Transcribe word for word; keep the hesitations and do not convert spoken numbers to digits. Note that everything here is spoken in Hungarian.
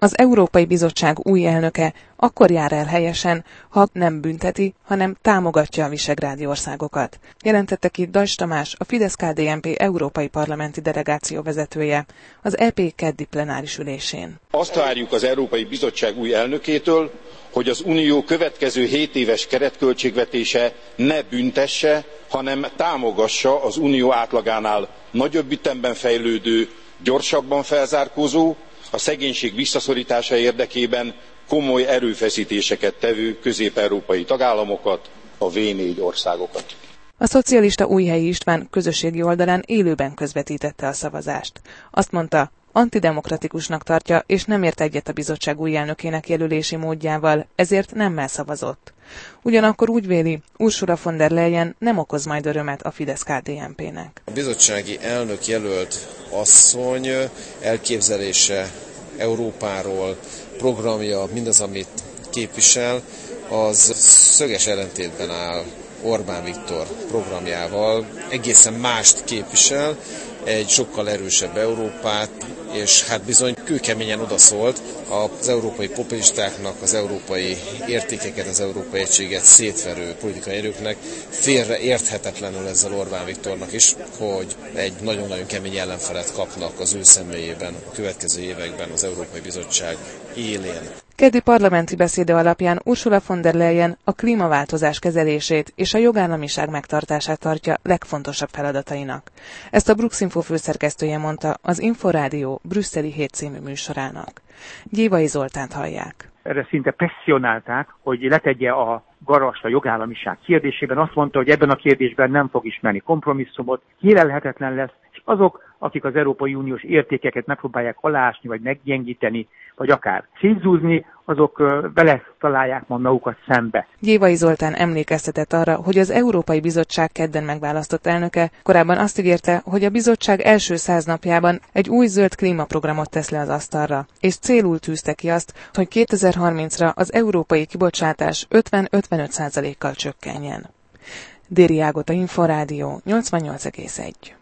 Az Európai Bizottság új elnöke akkor jár el helyesen, ha nem bünteti, hanem támogatja a visegrádi országokat, jelentette ki Deutsch Tamás, a Fidesz-ká dé en pé európai parlamenti delegáció vezetője az é pé keddi plenáris ülésén. Azt várjuk az Európai Bizottság új elnökétől, hogy az Unió következő hétéves keretköltségvetése ne büntesse, hanem támogassa az Unió átlagánál nagyobb ütemben fejlődő, gyorsabban felzárkózó, a szegénység visszaszorítása érdekében komoly erőfeszítéseket tevő közép-európai tagállamokat, a vé négy országokat. A szocialista Újhelyi István közösségi oldalán élőben közvetítette a szavazást. Azt mondta, antidemokratikusnak tartja, és nem ért egyet a bizottság új elnökének jelölési módjával, ezért nemmel szavazott. Ugyanakkor úgy véli, Ursula von der Leyen nem okoz majd örömet a Fidesz-ká dé en pének. A bizottsági elnök jelölt asszony elképzelése Európáról, programja, mindaz, amit képvisel, az szöges ellentétben áll Orbán Viktor programjával, egészen mást képvisel, egy sokkal erősebb Európát, és hát bizony kőkeményen odaszólt az európai populistáknak, az európai értékeket, az európai egységet szétverő politikai erőknek, félre érthetetlenül ezzel Orbán Viktornak is, hogy egy nagyon-nagyon kemény ellenfelet kapnak az ő személyében a következő években az Európai Bizottság élén. Keddi parlamenti beszéde alapján Ursula von der Leyen a klímaváltozás kezelését és a jogállamiság megtartását tartja legfontosabb feladatainak. Ezt a Brux-Info főszerkesztője mondta az Inforádió brüsszeli hét című műsorának. Gyévai Zoltánt hallják. Erre szinte presszionálták, hogy letegye a garast a jogállamiság kérdésében. Azt mondta, hogy ebben a kérdésben nem fog ismerni kompromisszumot, hírelhetetlen lesz, és azok, akik az Európai Uniós értékeket megpróbálják alásni, vagy meggyengíteni, vagy akár szétzúzni, azok vele találják majd magukat szembe. Gyévai Zoltán emlékeztetett arra, hogy az Európai Bizottság kedden megválasztott elnöke korábban azt ígérte, hogy a bizottság első száz napjában egy új zöld klímaprogramot tesz le az asztalra, és célul tűzte ki azt, hogy kétezer-harmincra az európai kibocsátás ötven-ötvenöt százalékkal csökkenjen. Déri Ágota, Inforádió, nyolcvannyolc egész egy.